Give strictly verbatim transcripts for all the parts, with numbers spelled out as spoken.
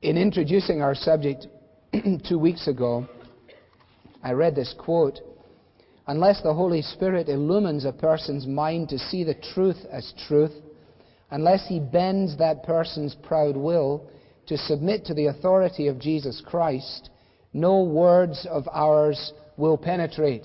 In introducing our subject two weeks ago, I read this quote: "Unless the Holy Spirit illumines a person's mind to see the truth as truth, unless He bends that person's proud will to submit to the authority of Jesus Christ, no words of ours will penetrate,"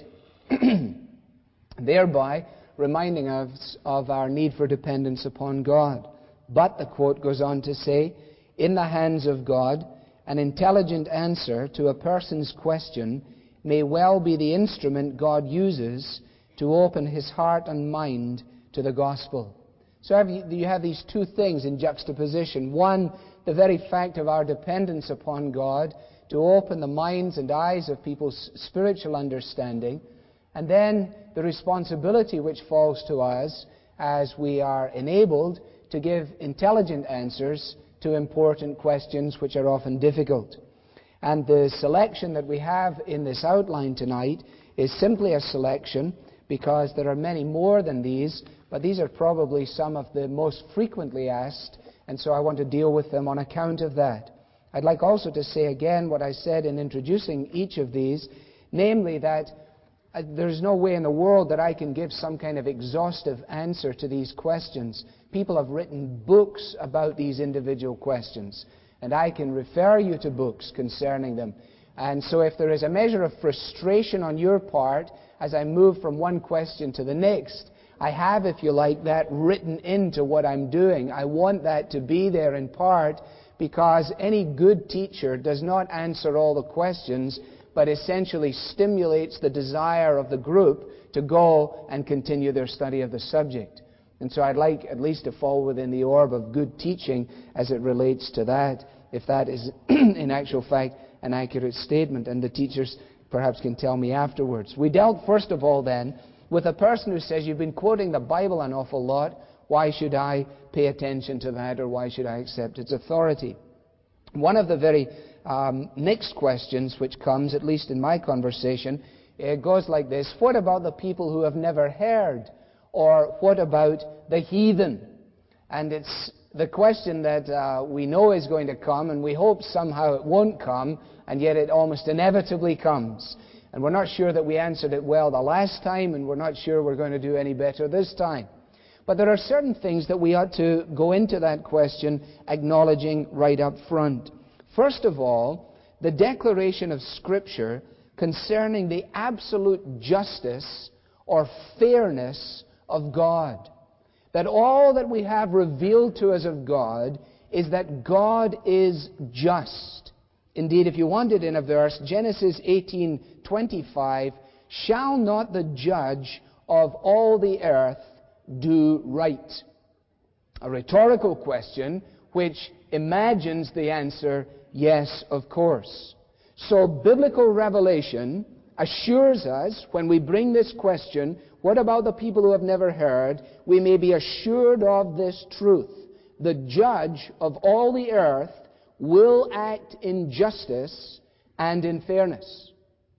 thereby reminding us of our need for dependence upon God. But, the quote goes on to say, in the hands of God, an intelligent answer to a person's question may well be the instrument God uses to open his heart and mind to the gospel. So have you, you have these two things in juxtaposition. One, the very fact of our dependence upon God to open the minds and eyes of people's spiritual understanding, and then the responsibility which falls to us as we are enabled to give intelligent answers to important questions which are often difficult. And the selection that we have in this outline tonight is simply a selection because there are many more than these, but these are probably some of the most frequently asked, and so I want to deal with them on account of that. I'd like also to say again what I said in introducing each of these, namely that uh, there's no way in the world that I can give some kind of exhaustive answer to these questions. People have written books about these individual questions, and I can refer you to books concerning them. And so if there is a measure of frustration on your part as I move from one question to the next, I have, if you like, that written into what I'm doing. I want that to be there in part because any good teacher does not answer all the questions, but essentially stimulates the desire of the group to go and continue their study of the subject. And so I'd like at least to fall within the orb of good teaching as it relates to that, if that is in actual fact an accurate statement, and the teachers perhaps can tell me afterwards. We dealt first of all then with a person who says, you've been quoting the Bible an awful lot, why should I pay attention to that, or why should I accept its authority? One of the very um, next questions which comes, at least in my conversation, it goes like this: what about the people who have never heard? Or what about the heathen? And it's the question that uh, we know is going to come, and we hope somehow it won't come, and yet it almost inevitably comes. And we're not sure that we answered it well the last time, and we're not sure we're going to do any better this time. But there are certain things that we ought to go into that question acknowledging right up front. First of all, the declaration of Scripture concerning the absolute justice or fairness of God. That all that we have revealed to us of God is that God is just. Indeed, if you want it in a verse, Genesis eighteen twenty-five, shall not the judge of all the earth do right? A rhetorical question which imagines the answer, yes, of course. So biblical revelation assures us, when we bring this question, what about the people who have never heard? We may be assured of this truth: the judge of all the earth will act in justice and in fairness.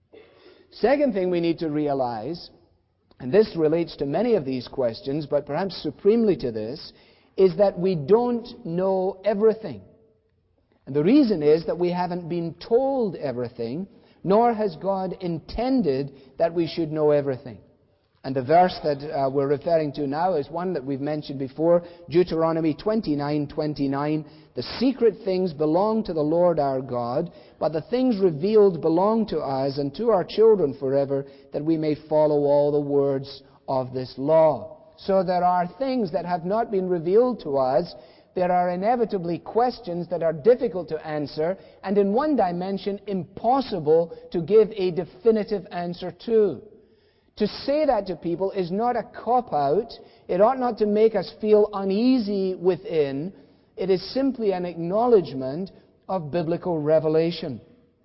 Second thing we need to realize, and this relates to many of these questions, but perhaps supremely to this, is that we don't know everything. And the reason is that we haven't been told everything, nor has God intended that we should know everything. And the verse that uh, we're referring to now is one that we've mentioned before, Deuteronomy twenty-nine twenty-nine. The secret things belong to the Lord our God, but the things revealed belong to us and to our children forever, that we may follow all the words of this law. So there are things that have not been revealed to us. There are inevitably questions that are difficult to answer, and in one dimension impossible to give a definitive answer to. To say that to people is not a cop-out. It ought not to make us feel uneasy within. It is simply an acknowledgement of biblical revelation.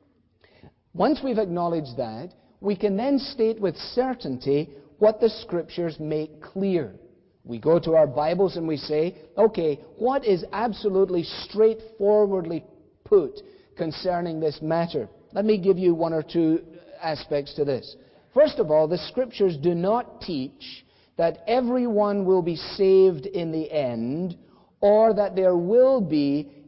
Once we've acknowledged that, we can then state with certainty what the Scriptures make clear. We go to our Bibles and we say, okay, what is absolutely straightforwardly put concerning this matter? Let me give you one or two aspects to this. First of all, the Scriptures do not teach that everyone will be saved in the end, or that there will be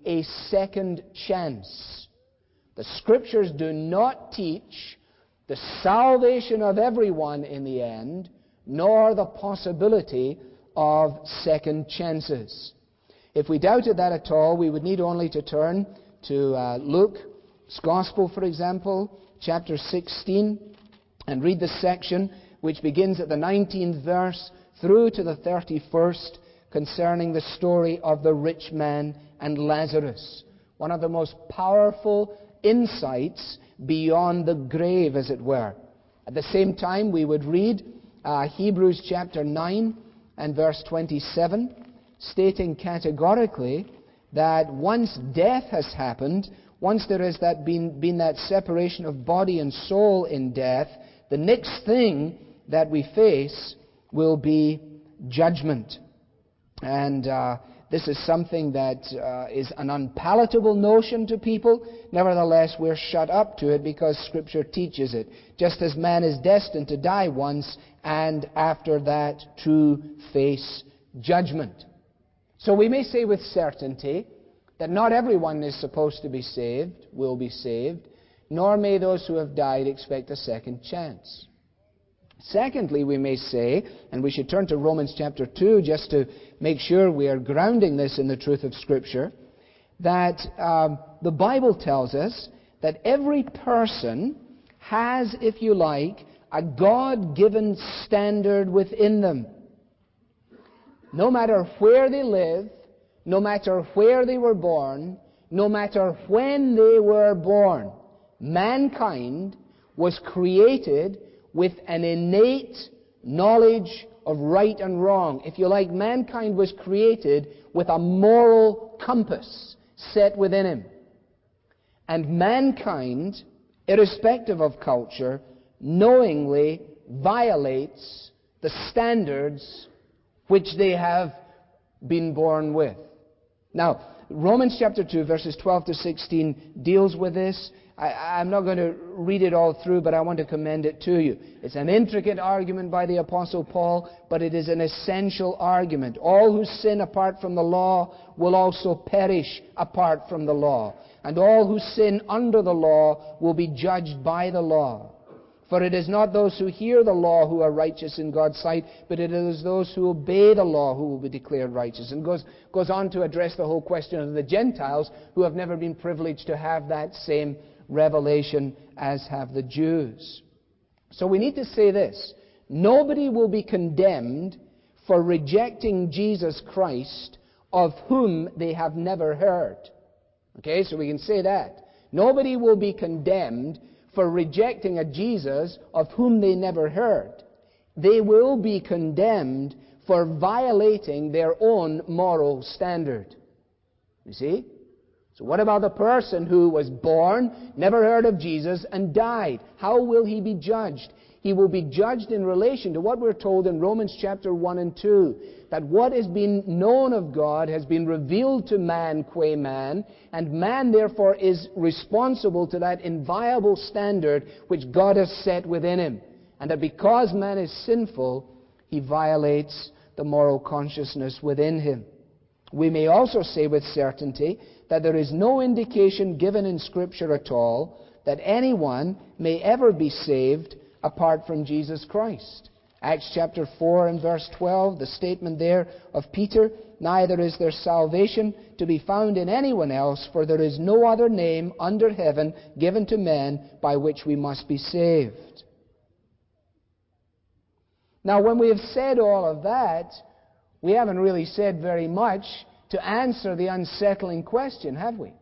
a second chance. The Scriptures do not teach the salvation of everyone in the end, nor the possibility of second chances. If we doubted that at all, we would need only to turn to uh, Luke's Gospel, for example, chapter sixteen, and read the section which begins at the nineteenth verse through to the thirty-first, concerning the story of the rich man and Lazarus. One of the most powerful insights beyond the grave, as it were. At the same time, we would read uh, Hebrews chapter nine and verse twenty-seven, stating categorically that once death has happened, once there has that been, been that separation of body and soul in death, the next thing that we face will be judgment. And uh, this is something that uh, is an unpalatable notion to people. Nevertheless, we're shut up to it because Scripture teaches it. Just as man is destined to die once, and after that to face judgment. So we may say with certainty that not everyone is supposed to be saved, will be saved, nor may those who have died expect a second chance. Secondly, we may say, and we should turn to Romans chapter two just to make sure we are grounding this in the truth of Scripture, that um, the Bible tells us that every person has, if you like, a God-given standard within them. No matter where they live, no matter where they were born, no matter when they were born, mankind was created with an innate knowledge of right and wrong. If you like, mankind was created with a moral compass set within him. And mankind, irrespective of culture, knowingly violates the standards which they have been born with. Now, Romans chapter two, verses twelve to sixteen deals with this. I, I'm not going to read it all through, but I want to commend it to you. It's an intricate argument by the Apostle Paul, but it is an essential argument. All who sin apart from the law will also perish apart from the law. And all who sin under the law will be judged by the law. For it is not those who hear the law who are righteous in God's sight, but it is those who obey the law who will be declared righteous. And goes, goes on to address the whole question of the Gentiles who have never been privileged to have that same revelation as have the Jews. So we need to say this. Nobody will be condemned for rejecting Jesus Christ of whom they have never heard. Okay, so we can say that. Nobody will be condemned for rejecting a Jesus of whom they never heard. They will be condemned for violating their own moral standard. You see? So what about the person who was born, never heard of Jesus, and died? How will he be judged? He will be judged in relation to what we're told in Romans chapter one and two, that what has been known of God has been revealed to man qua man, and man therefore is responsible to that inviolable standard which God has set within him. And that because man is sinful, he violates the moral consciousness within him. We may also say with certainty that there is no indication given in Scripture at all that anyone may ever be saved apart from Jesus Christ. Acts chapter four and verse twelve, the statement there of Peter, neither is there salvation to be found in anyone else, for there is no other name under heaven given to men by which we must be saved. Now, when we have said all of that, we haven't really said very much to answer the unsettling question, have we?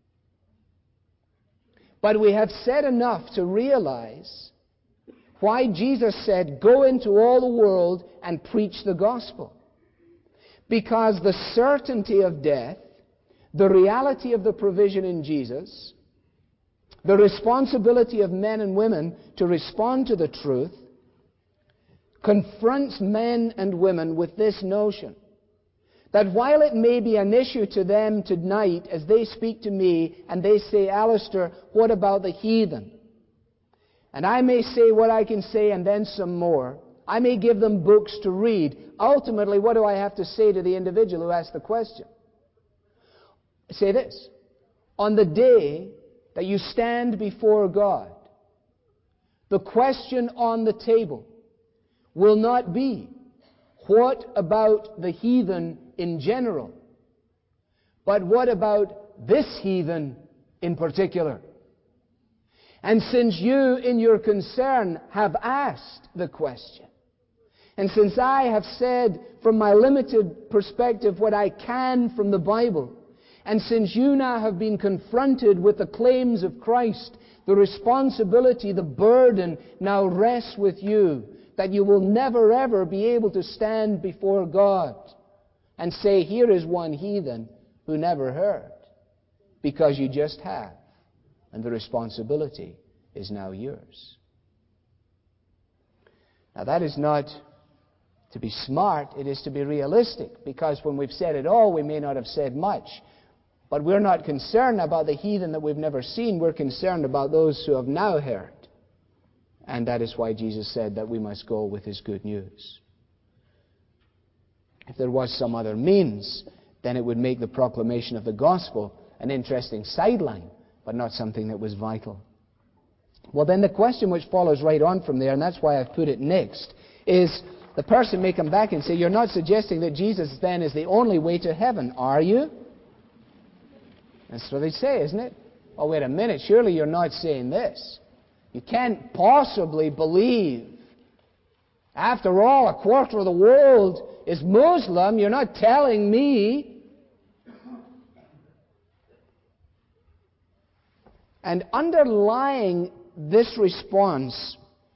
But we have said enough to realize why Jesus said, go into all the world and preach the gospel. Because the certainty of death, the reality of the provision in Jesus, the responsibility of men and women to respond to the truth, confronts men and women with this notion that while it may be an issue to them tonight as they speak to me and they say, Alistair, what about the heathen? And I may say what I can say and then some more. I may give them books to read. Ultimately, what do I have to say to the individual who asked the question? say this, on the day that you stand before God, the question on the table will not be, what about the heathen in general? But what about this heathen in particular? And since you, in your concern, have asked the question, and since I have said from my limited perspective what I can from the Bible, and since you now have been confronted with the claims of Christ, the responsibility, the burden now rests with you, that you will never ever be able to stand before God and say, here is one heathen who never heard, because you just have, and the responsibility is now yours. Now that is not to be smart, it is to be realistic, because when we've said it all, we may not have said much. But we're not concerned about the heathen that we've never seen, we're concerned about those who have now heard. And that is why Jesus said that we must go with His good news. If there was some other means, then it would make the proclamation of the gospel an interesting sideline, but not something that was vital. Well, then the question which follows right on from there, and that's why I've put it next, is the person may come back and say, you're not suggesting that Jesus then is the only way to heaven, are you? That's what they say, isn't it? Oh, wait a minute, surely you're not saying this. You can't possibly believe. After all, a quarter of the world is Muslim. You're not telling me. And underlying this response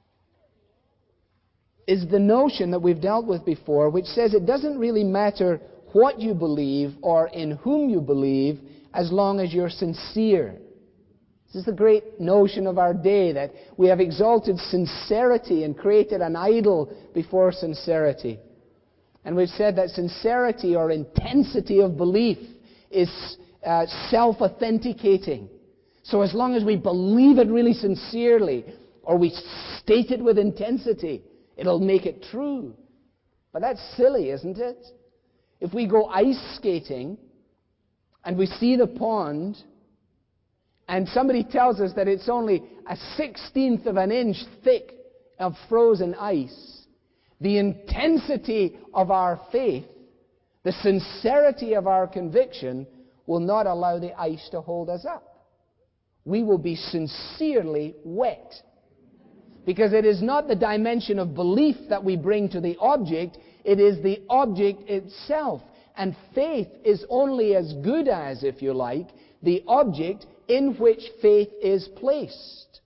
is the notion that we've dealt with before, which says it doesn't really matter what you believe or in whom you believe, as long as you're sincere. This is the great notion of our day, that we have exalted sincerity and created an idol before sincerity. And we've said that sincerity or intensity of belief is uh, self-authenticating. So as long as we believe it really sincerely, or we state it with intensity, it'll make it true. But that's silly, isn't it? If we go ice skating and we see the pond, and somebody tells us that it's only a sixteenth of an inch thick of frozen ice, the intensity of our faith, the sincerity of our conviction, will not allow the ice to hold us up. We will be sincerely wet. Because it is not the dimension of belief that we bring to the object, it is the object itself. And faith is only as good as, if you like, the object in which faith is placed.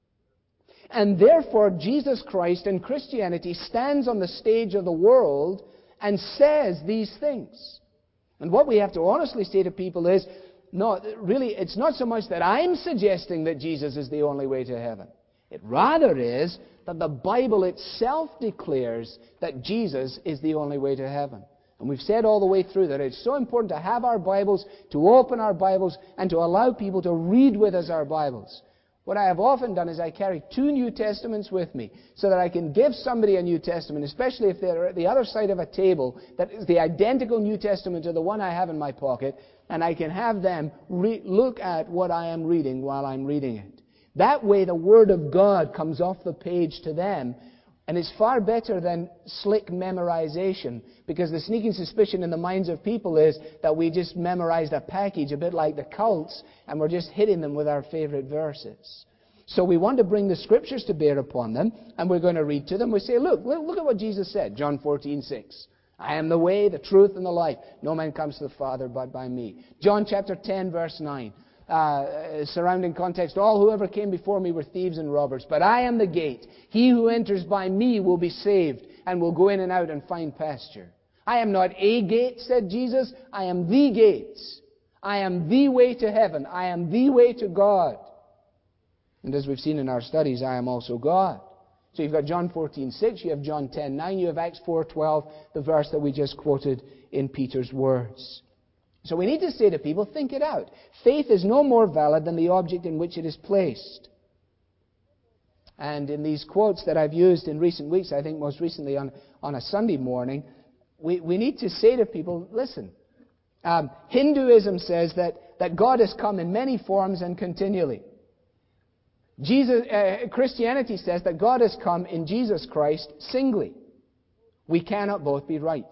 And therefore, Jesus Christ and Christianity stands on the stage of the world and says these things. And what we have to honestly say to people is, no, really, it's not so much that I'm suggesting that Jesus is the only way to heaven. It rather is that the Bible itself declares that Jesus is the only way to heaven. And we've said all the way through that it's so important to have our Bibles, to open our Bibles, and to allow people to read with us our Bibles. What I have often done is I carry two New Testaments with me so that I can give somebody a New Testament, especially if they're at the other side of a table, that is the identical New Testament to the one I have in my pocket, and I can have them re- look at what I am reading while I'm reading it. That way the Word of God comes off the page to them, and it's far better than slick memorization, because the sneaking suspicion in the minds of people is that we just memorized a package, a bit like the cults, and we're just hitting them with our favorite verses. So we want to bring the Scriptures to bear upon them, and we're going to read to them. We say, look, look at what Jesus said, John fourteen six. I am the way, the truth, and the life. No man comes to the Father but by me. John chapter ten, verse nine. Uh, surrounding context, all who ever came before me were thieves and robbers, but I am the gate. He who enters by me will be saved and will go in and out and find pasture. I am not a gate, said Jesus. I am the gate. I am the way to heaven. I am the way to God. And as we've seen in our studies, I am also God. So you've got John fourteen six, you have John ten nine, you have Acts four twelve, the verse that we just quoted in Peter's words. So we need to say to people, think it out. Faith is no more valid than the object in which it is placed. And in these quotes that I've used in recent weeks, I think most recently on, on a Sunday morning, we, we need to say to people, listen, Um, Hinduism says that, that God has come in many forms and continually. Jesus, uh, Christianity says that God has come in Jesus Christ singly. We cannot both be right.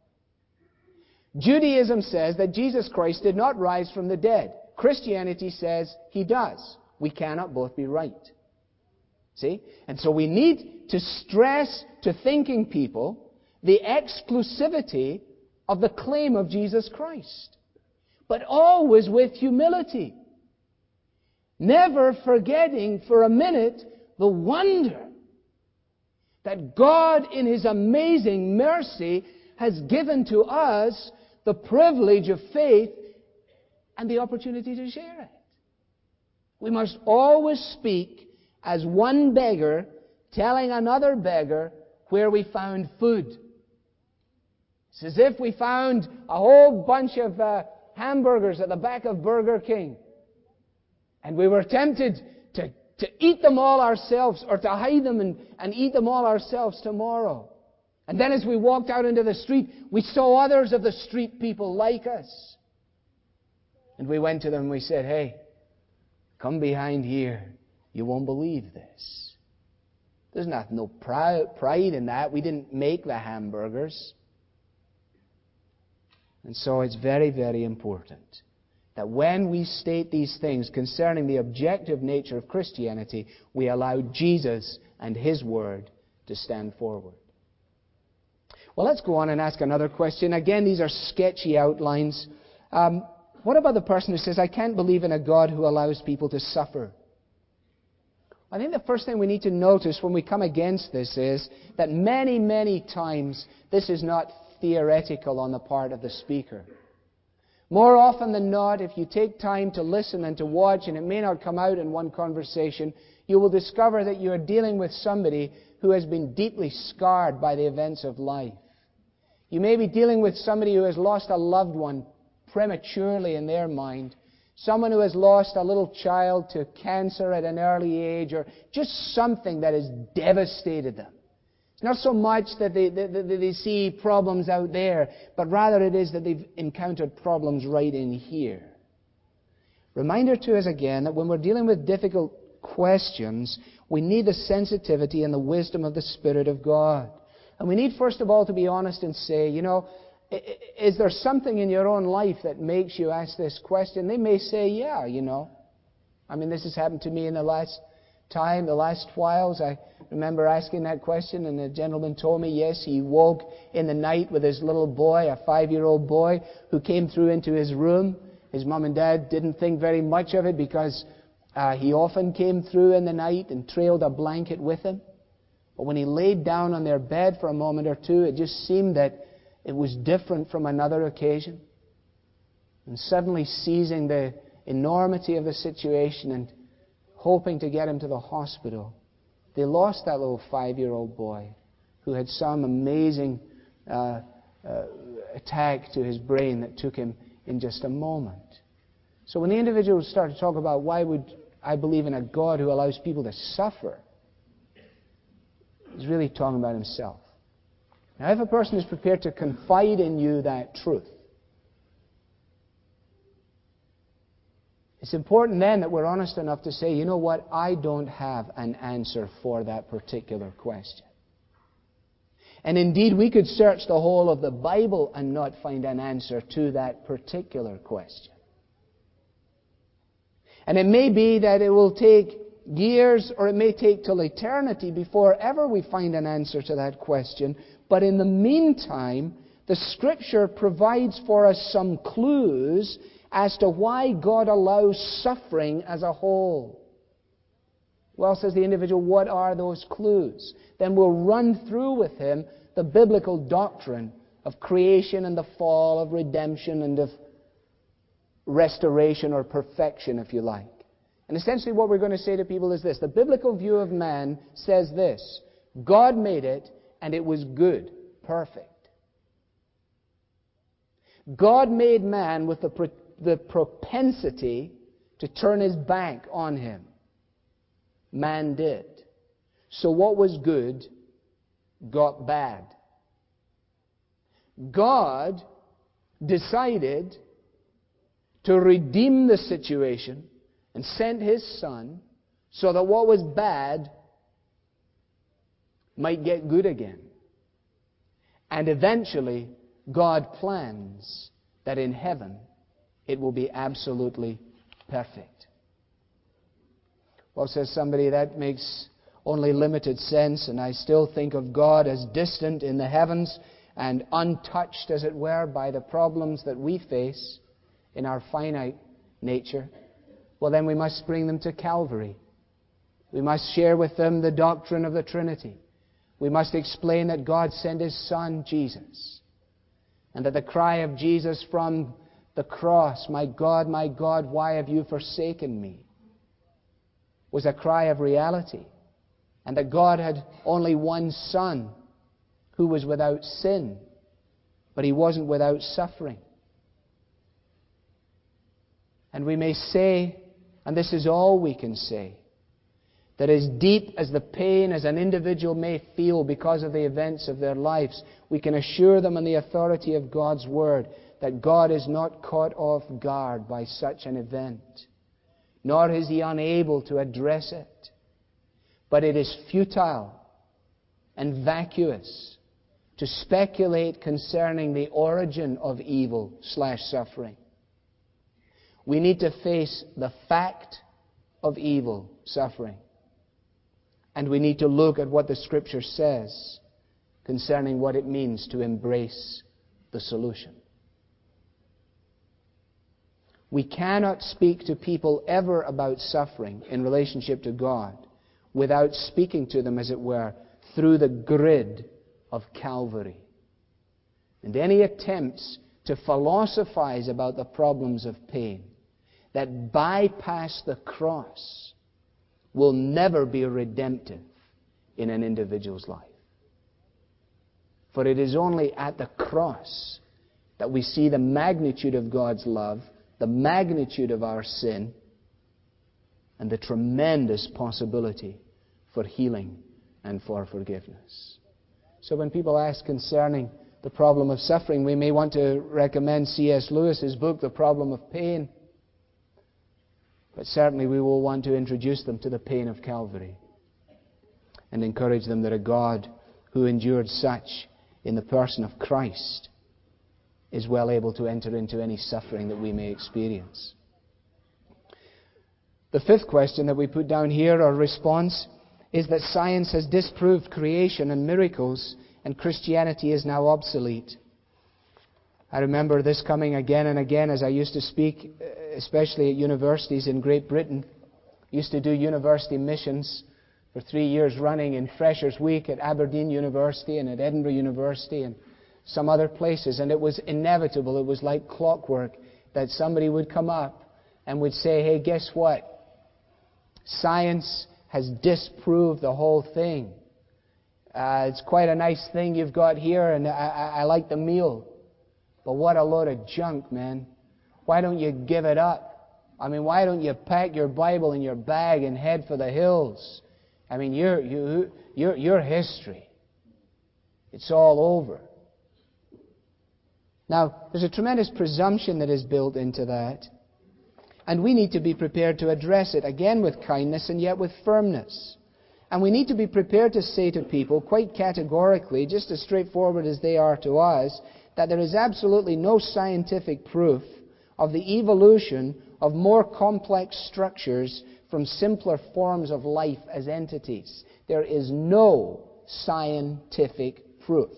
Judaism says that Jesus Christ did not rise from the dead. Christianity says He does. We cannot both be right. See? And so we need to stress to thinking people the exclusivity of the claim of Jesus Christ. But always with humility. Never forgetting for a minute the wonder that God in His amazing mercy has given to us the privilege of faith and the opportunity to share it. We must always speak as one beggar telling another beggar where we found food. It's as if we found a whole bunch of uh, hamburgers at the back of Burger King. And we were tempted to, to eat them all ourselves, or to hide them and, and eat them all ourselves tomorrow. And then as we walked out into the street, we saw others of the street people like us. And we went to them and we said, "Hey, come behind here. You won't believe this." There's not no pride in that. We didn't make the hamburgers. And so it's very, very important that when we state these things concerning the objective nature of Christianity, we allow Jesus and His Word to stand forward. Well, let's go on and ask another question. Again, these are sketchy outlines. Um, what about the person who says, "I can't believe in a God who allows people to suffer"? I think the first thing we need to notice when we come against this is that many, many times this is not theoretical on the part of the speaker. More often than not, if you take time to listen and to watch, and it may not come out in one conversation, you will discover that you are dealing with somebody who has been deeply scarred by the events of life. You may be dealing with somebody who has lost a loved one prematurely in their mind. Someone who has lost a little child to cancer at an early age, or just something that has devastated them. It's not so much that they, that they see problems out there, but rather it is that they've encountered problems right in here. Reminder to us again that when we're dealing with difficult questions, we need the sensitivity and the wisdom of the Spirit of God. And we need, first of all, to be honest and say, you know, is there something in your own life that makes you ask this question? They may say, yeah, you know. I mean, this has happened to me in the last time, the last whiles. I remember asking that question, and the gentleman told me, yes, he woke in the night with his little boy, a five-year-old boy, who came through into his room. His mom and dad didn't think very much of it because uh, he often came through in the night and trailed a blanket with him. But when he laid down on their bed for a moment or two, it just seemed that it was different from another occasion. And suddenly seizing the enormity of the situation and hoping to get him to the hospital, they lost that little five-year-old boy who had some amazing uh, uh, attack to his brain that took him in just a moment. So when the individual started to talk about why would I believe in a God who allows people to suffer, he's really talking about himself. Now, if a person is prepared to confide in you that truth, it's important then that we're honest enough to say, you know what, I don't have an answer for that particular question. And indeed, we could search the whole of the Bible and not find an answer to that particular question. And it may be that it will take years, or it may take till eternity before ever we find an answer to that question. But in the meantime, the Scripture provides for us some clues as to why God allows suffering as a whole. Well, says the individual, what are those clues? Then we'll run through with him the biblical doctrine of creation and the fall, of redemption and of restoration or perfection, if you like. And essentially what we're going to say to people is this. The biblical view of man says this: God made it, and it was good, perfect. God made man with the, pro- the propensity to turn his back on him. Man did. So what was good got bad. God decided to redeem the situation and sent His Son so that what was bad might get good again. And eventually, God plans that in heaven it will be absolutely perfect. Well, says somebody, that makes only limited sense, and I still think of God as distant in the heavens and untouched, as it were, by the problems that we face in our finite nature. Well, then we must bring them to Calvary. We must share with them the doctrine of the Trinity. We must explain that God sent His Son, Jesus, and that the cry of Jesus from the cross, "My God, my God, why have you forsaken me?" was a cry of reality, and that God had only one Son who was without sin, but He wasn't without suffering. And we may say, and this is all we can say, that as deep as the pain as an individual may feel because of the events of their lives, we can assure them on the authority of God's Word that God is not caught off guard by such an event, nor is He unable to address it. But it is futile and vacuous to speculate concerning the origin of evil slash suffering. We need to face the fact of evil suffering. And we need to look at what the Scripture says concerning what it means to embrace the solution. We cannot speak to people ever about suffering in relationship to God without speaking to them, as it were, through the grid of Calvary. And any attempts to philosophize about the problems of pain that bypass the cross will never be redemptive in an individual's life. For it is only at the cross that we see the magnitude of God's love, the magnitude of our sin, and the tremendous possibility for healing and for forgiveness. So when people ask concerning the problem of suffering, we may want to recommend C S Lewis's book, The Problem of Pain. But certainly we will want to introduce them to the pain of Calvary and encourage them that a God who endured such in the person of Christ is well able to enter into any suffering that we may experience. The fifth question that we put down here, or response, is that science has disproved creation and miracles, and Christianity is now obsolete. I remember this coming again and again as I used to speak, especially at universities in Great Britain. I used to do university missions for three years running in Freshers' Week at Aberdeen University and at Edinburgh University and some other places. And it was inevitable, it was like clockwork, that somebody would come up and would say, "Hey, guess what? Science has disproved the whole thing. Uh, it's quite a nice thing you've got here, and I, I, I like the meal. But what a load of junk, man. Why don't you give it up? I mean, why don't you pack your Bible in your bag and head for the hills? I mean, your you, your your history. It's all over." Now, there's a tremendous presumption that is built into that. And we need to be prepared to address it, again with kindness and yet with firmness. And we need to be prepared to say to people quite categorically, just as straightforward as they are to us, that there is absolutely no scientific proof of the evolution of more complex structures from simpler forms of life as entities. There is no scientific proof.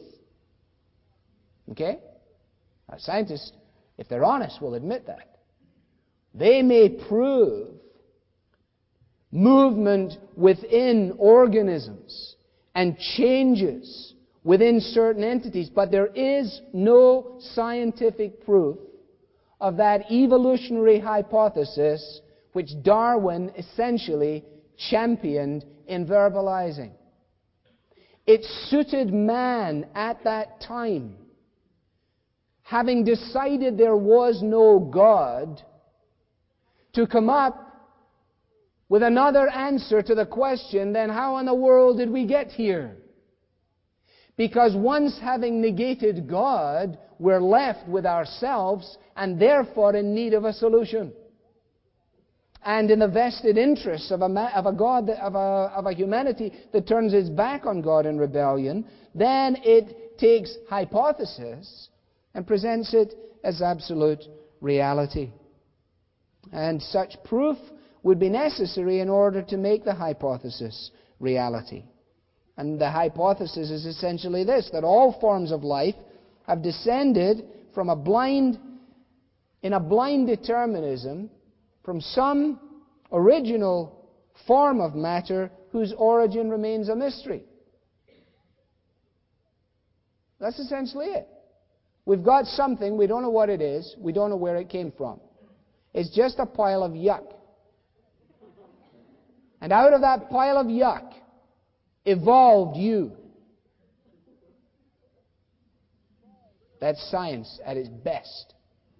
Okay? Now, scientists, if they're honest, will admit that. They may prove movement within organisms and changes within certain entities, but there is no scientific proof of that evolutionary hypothesis which Darwin essentially championed in verbalizing. It suited man at that time, having decided there was no God, to come up with another answer to the question, then how in the world did we get here? Because once having negated God, we're left with ourselves and therefore in need of a solution. And in the vested interests of a, ma- of a God, that, of, a, of a humanity that turns its back on God in rebellion, then it takes hypothesis and presents it as absolute reality. And such proof would be necessary in order to make the hypothesis reality. And the hypothesis is essentially this, that all forms of life have descended from a blind, in a blind determinism, from some original form of matter whose origin remains a mystery. That's essentially it. We've got something, we don't know what it is, we don't know where it came from. It's just a pile of yuck. And out of that pile of yuck evolved you. That's science at its best.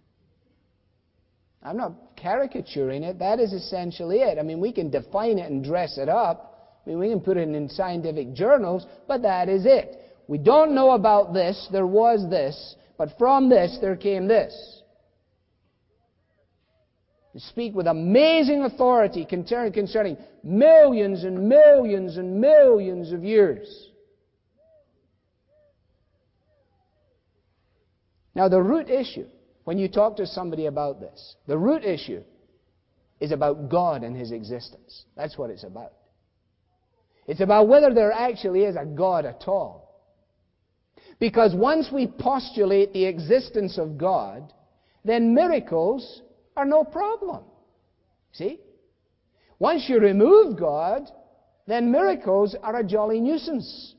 I'm not caricaturing it. That is essentially it. I mean, we can define it and dress it up. I mean, we can put it in scientific journals, but that is it. We don't know about this. There was this, but from this there came this. You speak with amazing authority concerning millions and millions and millions of years. Now, the root issue, when you talk to somebody about this, the root issue is about God and His existence. That's what it's about. It's about whether there actually is a God at all. Because once we postulate the existence of God, then miracles are no problem. See? Once you remove God, then miracles are a jolly nuisance.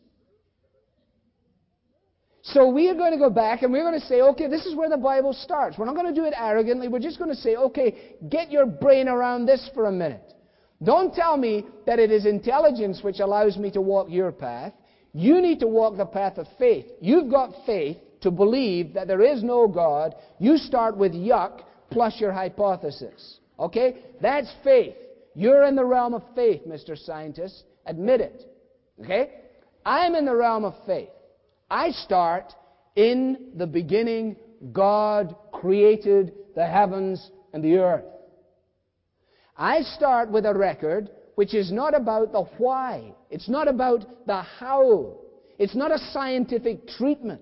So we are going to go back and we're going to say, okay, this is where the Bible starts. We're not going to do it arrogantly. We're just going to say, okay, get your brain around this for a minute. Don't tell me that it is intelligence which allows me to walk your path. You need to walk the path of faith. You've got faith to believe that there is no God. You start with yuck plus your hypothesis. Okay? That's faith. You're in the realm of faith, Mister Scientist. Admit it. Okay? I'm in the realm of faith. I start in the beginning, God created the heavens and the earth. I start with a record which is not about the why. It's not about the how. It's not a scientific treatment.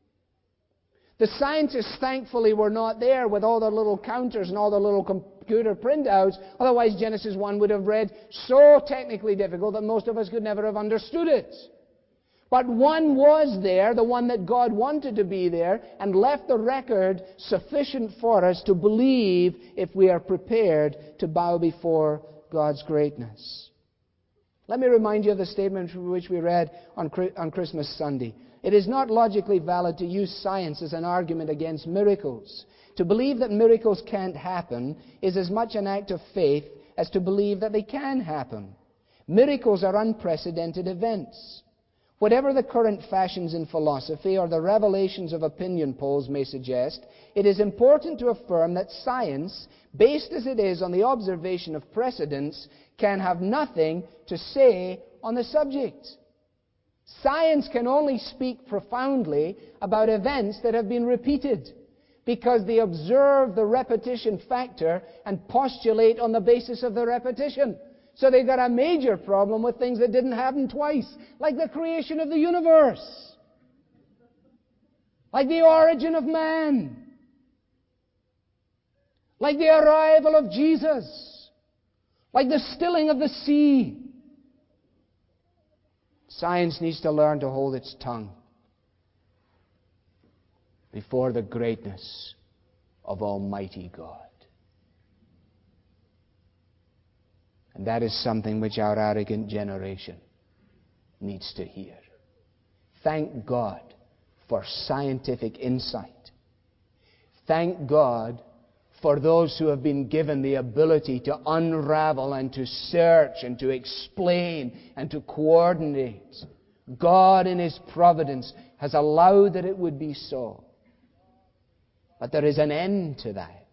The scientists, thankfully, were not there with all their little counters and all their little computer printouts. Otherwise, Genesis one would have read so technically difficult that most of us could never have understood it. But one was there, the one that God wanted to be there, and left the record sufficient for us to believe if we are prepared to bow before God's greatness. Let me remind you of the statement which we read on, on Christmas Sunday. It is not logically valid to use science as an argument against miracles. To believe that miracles can't happen is as much an act of faith as to believe that they can happen. Miracles are unprecedented events. Whatever the current fashions in philosophy or the revelations of opinion polls may suggest, it is important to affirm that science, based as it is on the observation of precedents, can have nothing to say on the subject. Science can only speak profoundly about events that have been repeated, because they observe the repetition factor and postulate on the basis of the repetition. So they've got a major problem with things that didn't happen twice, like the creation of the universe, like the origin of man, like the arrival of Jesus, like the stilling of the sea. Science needs to learn to hold its tongue before the greatness of Almighty God. And that is something which our arrogant generation needs to hear. Thank God for scientific insight. Thank God for those who have been given the ability to unravel and to search and to explain and to coordinate. God in His providence has allowed that it would be so. But there is an end to that.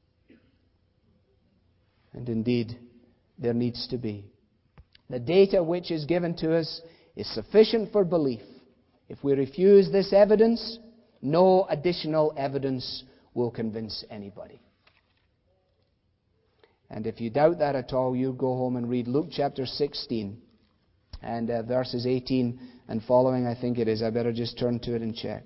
And indeed, there needs to be. The data which is given to us is sufficient for belief. If we refuse this evidence, no additional evidence will convince anybody. And if you doubt that at all, you go home and read Luke chapter sixteen and uh, verses eighteen and following, I think it is. I better just turn to it and check.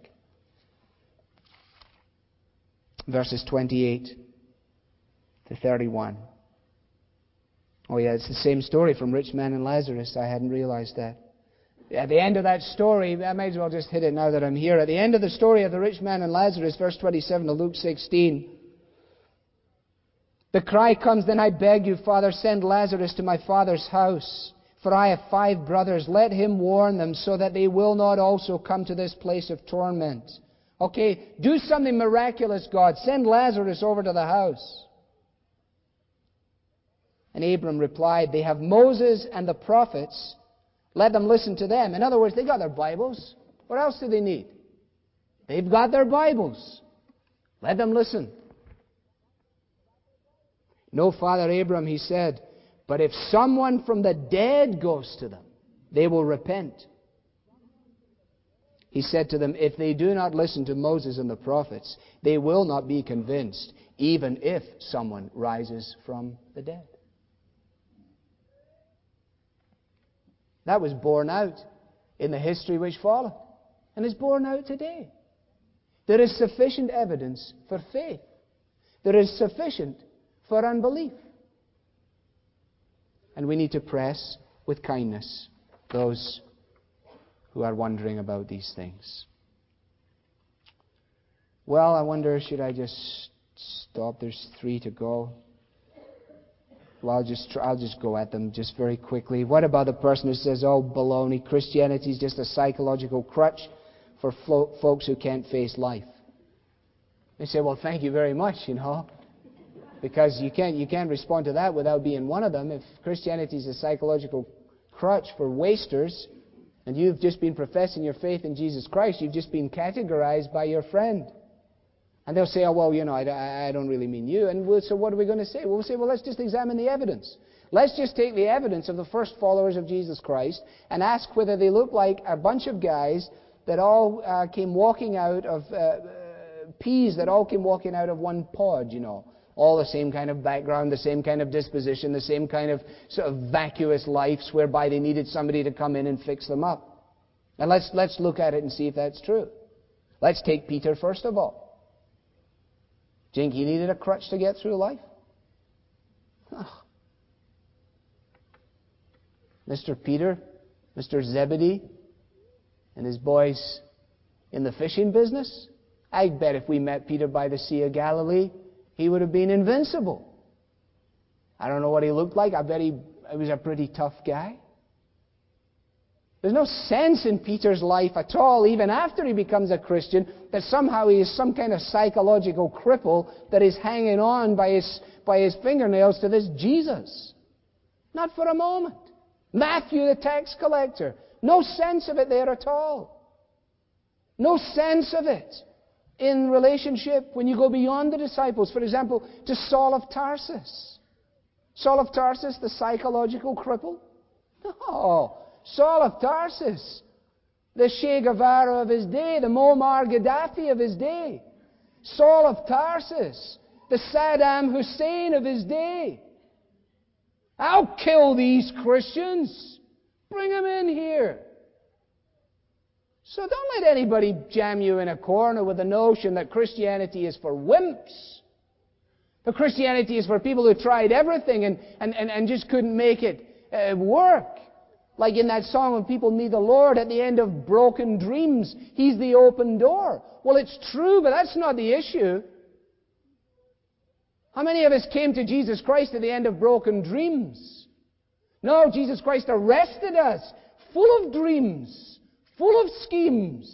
Verses twenty-eight to thirty-one. Oh yeah, it's the same story from rich man and Lazarus. I hadn't realized that. At the end of that story, I might as well just hit it now that I'm here. At the end of the story of the rich man and Lazarus, verse twenty-seven of Luke sixteen, the cry comes, "Then I beg you, Father, send Lazarus to my father's house. For I have five brothers. Let him warn them so that they will not also come to this place of torment." Okay, do something miraculous, God. Send Lazarus over to the house. And Abram replied, "They have Moses and the prophets. Let them listen to them." In other words, they got their Bibles. What else do they need? They've got their Bibles. Let them listen. "No, Father Abram," he said, "but if someone from the dead goes to them, they will repent." He said to them, "If they do not listen to Moses and the prophets, they will not be convinced, even if someone rises from the dead." That was borne out in the history which followed, and is borne out today. There is sufficient evidence for faith. There is sufficient for unbelief. And we need to press with kindness those who are wondering about these things. Well, I wonder, should I just stop? There's three to go. Well, I'll just, try, I'll just go at them just very quickly. What about the person who says, "Oh, baloney, Christianity is just a psychological crutch for flo- folks who can't face life"? They say, "Well, thank you very much, you know. Because you can't, you can't respond to that without being one of them. If Christianity is a psychological crutch for wasters, and you've just been professing your faith in Jesus Christ, you've just been categorized by your friend." And they'll say, "Oh, well, you know, I, I don't really mean you." And we'll, so what are we going to say? We'll say, well, let's just examine the evidence. Let's just take the evidence of the first followers of Jesus Christ and ask whether they look like a bunch of guys that all uh, came walking out of, uh, uh, peas that all came walking out of one pod, you know. All the same kind of background, the same kind of disposition, the same kind of sort of vacuous lives whereby they needed somebody to come in and fix them up. And let's, let's look at it and see if that's true. Let's take Peter first of all. Do you think he needed a crutch to get through life? Oh. Mister Peter, Mister Zebedee, and his boys in the fishing business? I bet if we met Peter by the Sea of Galilee, he would have been invincible. I don't know what he looked like. I bet he, he was a pretty tough guy. There's no sense in Peter's life at all, even after he becomes a Christian, that somehow he is some kind of psychological cripple that is hanging on by his, by his fingernails to this Jesus. Not for a moment. Matthew, the tax collector. No sense of it there at all. No sense of it in relationship when you go beyond the disciples. For example, to Saul of Tarsus. Saul of Tarsus, the psychological cripple? No. Saul of Tarsus, the Che Guevara of his day, the Muammar Gaddafi of his day. Saul of Tarsus, the Saddam Hussein of his day. I'll kill these Christians. Bring them in here. So don't let anybody jam you in a corner with the notion that Christianity is for wimps. That Christianity is for people who tried everything and, and, and, and just couldn't make it uh, work. Like in that song, when people meet the Lord at the end of broken dreams, He's the open door. Well, it's true, but that's not the issue. How many of us came to Jesus Christ at the end of broken dreams? No, Jesus Christ arrested us, full of dreams, full of schemes.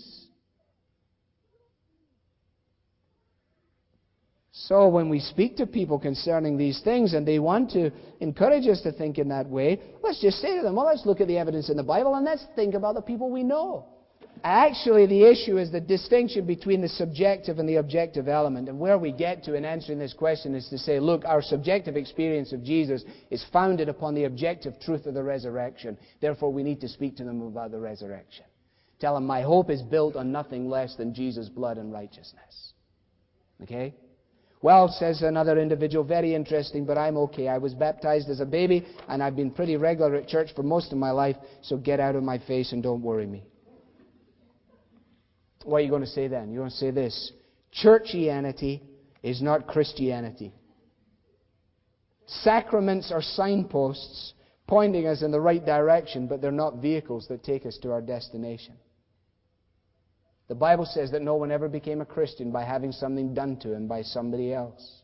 So when we speak to people concerning these things and they want to encourage us to think in that way, let's just say to them, well, let's look at the evidence in the Bible and let's think about the people we know. Actually, the issue is the distinction between the subjective and the objective element. And where we get to in answering this question is to say, look, our subjective experience of Jesus is founded upon the objective truth of the resurrection. Therefore, we need to speak to them about the resurrection. Tell them, my hope is built on nothing less than Jesus' blood and righteousness. Okay? Well, says another individual, very interesting, but I'm okay. I was baptized as a baby, and I've been pretty regular at church for most of my life, so get out of my face and don't worry me. What are you going to say then? You're going to say this: Churchianity is not Christianity. Sacraments are signposts pointing us in the right direction, but they're not vehicles that take us to our destination. The Bible says that no one ever became a Christian by having something done to him by somebody else.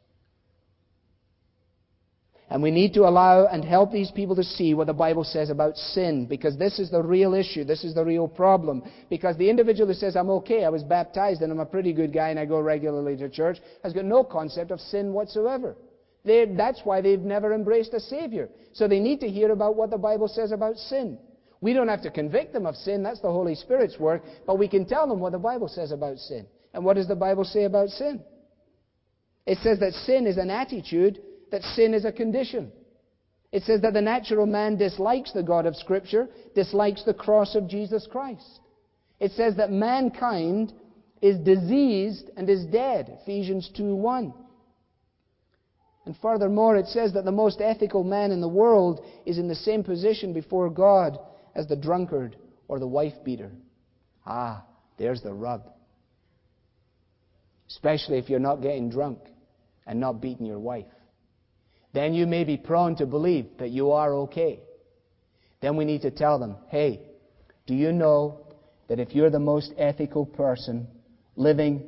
And we need to allow and help these people to see what the Bible says about sin, because this is the real issue, this is the real problem. Because the individual who says, I'm okay, I was baptized and I'm a pretty good guy and I go regularly to church, has got no concept of sin whatsoever. They, that's why they've never embraced a Savior. So they need to hear about what the Bible says about sin. We don't have to convict them of sin, that's the Holy Spirit's work, but we can tell them what the Bible says about sin. And what does the Bible say about sin? It says that sin is an attitude, that sin is a condition. It says that the natural man dislikes the God of Scripture, dislikes the cross of Jesus Christ. It says that mankind is diseased and is dead, Ephesians two one. And furthermore, it says that the most ethical man in the world is in the same position before God as the drunkard or the wife-beater. Ah, there's the rub. Especially if you're not getting drunk and not beating your wife. Then you may be prone to believe that you are okay. Then we need to tell them, hey, do you know that if you're the most ethical person living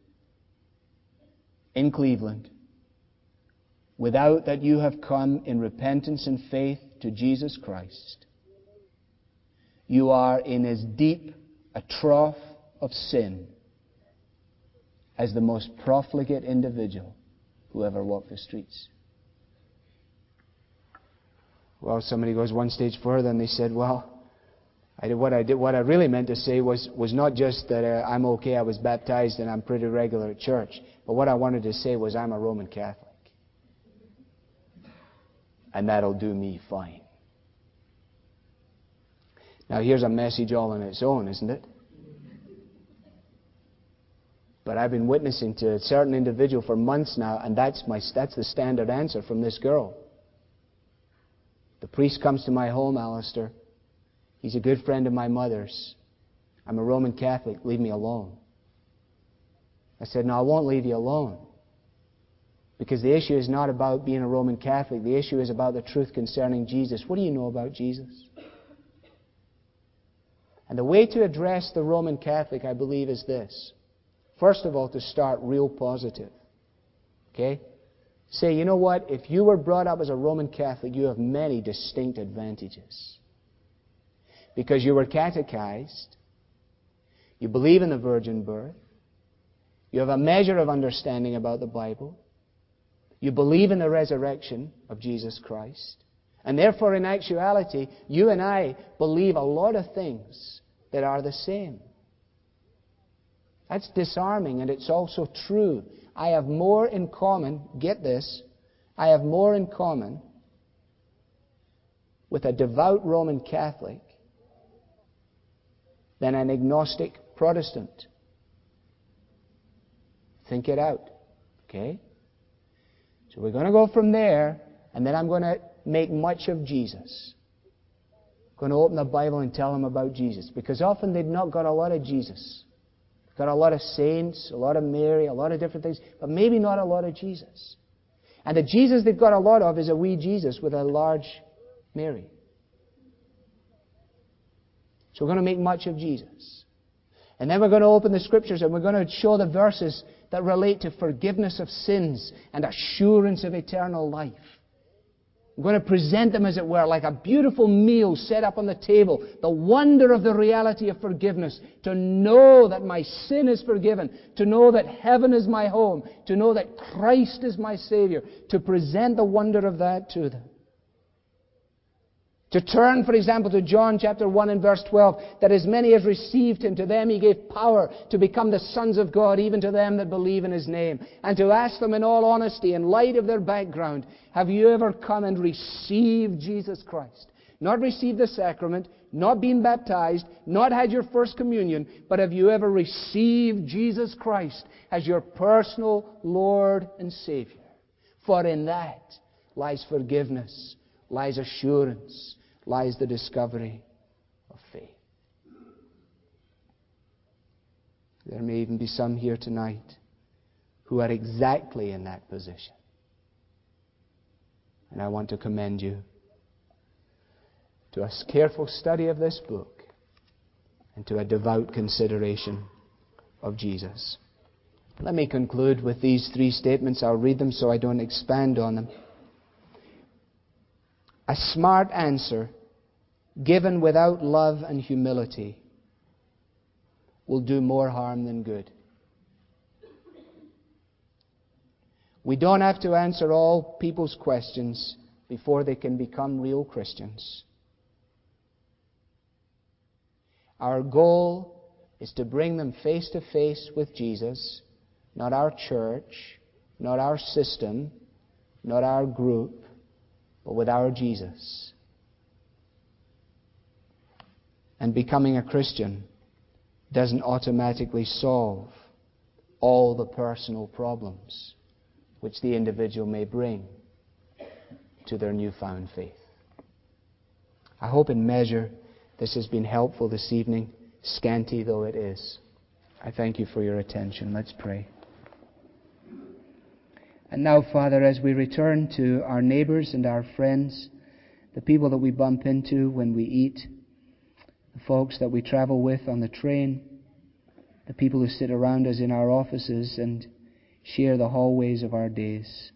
in Cleveland, without that you have come in repentance and faith to Jesus Christ, you are in as deep a trough of sin as the most profligate individual who ever walked the streets. Well, somebody goes one stage further and they said, well, I did what I did. What I really meant to say was, was not just that uh, I'm okay, I was baptized and I'm pretty regular at church. But what I wanted to say was I'm a Roman Catholic. And that'll do me fine. Now here's a message all on its own, isn't it? But I've been witnessing to a certain individual for months now, and that's my that's the standard answer from this girl. The priest comes to my home, Alistair. He's a good friend of my mother's. I'm a Roman Catholic. Leave me alone. I said, no, I won't leave you alone. Because the issue is not about being a Roman Catholic. The issue is about the truth concerning Jesus. What do you know about Jesus? And the way to address the Roman Catholic, I believe, is this. First of all, to start real positive. Okay? Say, you know what? If you were brought up as a Roman Catholic, you have many distinct advantages. Because you were catechized. You believe in the virgin birth. You have a measure of understanding about the Bible. You believe in the resurrection of Jesus Christ. And therefore, in actuality, you and I believe a lot of things that are the same. That's disarming, and it's also true. I have more in common, get this, I have more in common with a devout Roman Catholic than an agnostic Protestant. Think it out. Okay? So we're going to go from there, and then I'm going to make much of Jesus. I'm going to open the Bible and tell them about Jesus. Because often they've not got a lot of Jesus. They've got a lot of saints, a lot of Mary, a lot of different things, but maybe not a lot of Jesus. And the Jesus they've got a lot of is a wee Jesus with a large Mary. So we're going to make much of Jesus. And then we're going to open the Scriptures and we're going to show the verses that relate to forgiveness of sins and assurance of eternal life. I'm going to present them, as it were, like a beautiful meal set up on the table. The wonder of the reality of forgiveness. To know that my sin is forgiven. To know that heaven is my home. To know that Christ is my Savior. To present the wonder of that to them. To turn, for example, to John chapter one and verse twelve, that as many as received Him, to them He gave power to become the sons of God, even to them that believe in His name. And to ask them in all honesty, in light of their background, have you ever come and received Jesus Christ? Not received the sacrament, not been baptized, not had your first communion, but have you ever received Jesus Christ as your personal Lord and Savior? For in that lies forgiveness, lies assurance, lies the discovery of faith. There may even be some here tonight who are exactly in that position. And I want to commend you to a careful study of this book and to a devout consideration of Jesus. Let me conclude with these three statements. I'll read them so I don't expand on them. A smart answer given without love and humility will do more harm than good. We don't have to answer all people's questions before they can become real Christians. Our goal is to bring them face to face with Jesus, not our church, not our system, not our group, but with our Jesus. And becoming a Christian doesn't automatically solve all the personal problems which the individual may bring to their newfound faith. I hope in measure this has been helpful this evening, scanty though it is. I thank you for your attention. Let's pray. And now, Father, as we return to our neighbors and our friends, the people that we bump into when we eat, the folks that we travel with on the train, the people who sit around us in our offices and share the hallways of our days.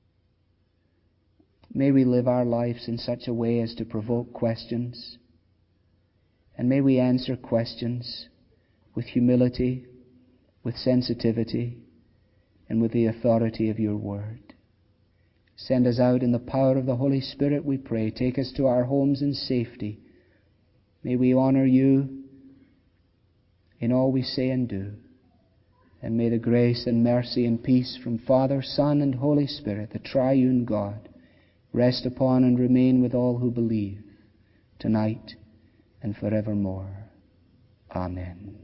May we live our lives in such a way as to provoke questions, and may we answer questions with humility, with sensitivity, and with the authority of your word. Send us out in the power of the Holy Spirit, we pray. Take us to our homes in safety. May we honor you in all we say and do. And may the grace and mercy and peace from Father, Son, and Holy Spirit, the triune God, rest upon and remain with all who believe, tonight and forevermore. Amen.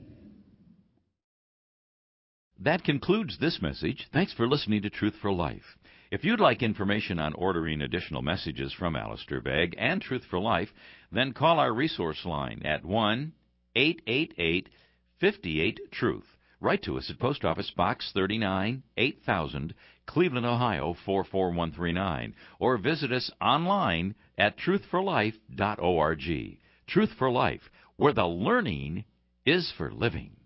That concludes this message. Thanks for listening to Truth for Life. If you'd like information on ordering additional messages from Alistair Begg and Truth for Life, then call our resource line at one eight eight eight, five eight, truth. Write to us at Post Office Box thirty-nine, eight thousand, Cleveland, Ohio four four one three nine, or visit us online at truth for life dot org. Truth for Life, where the learning is for living.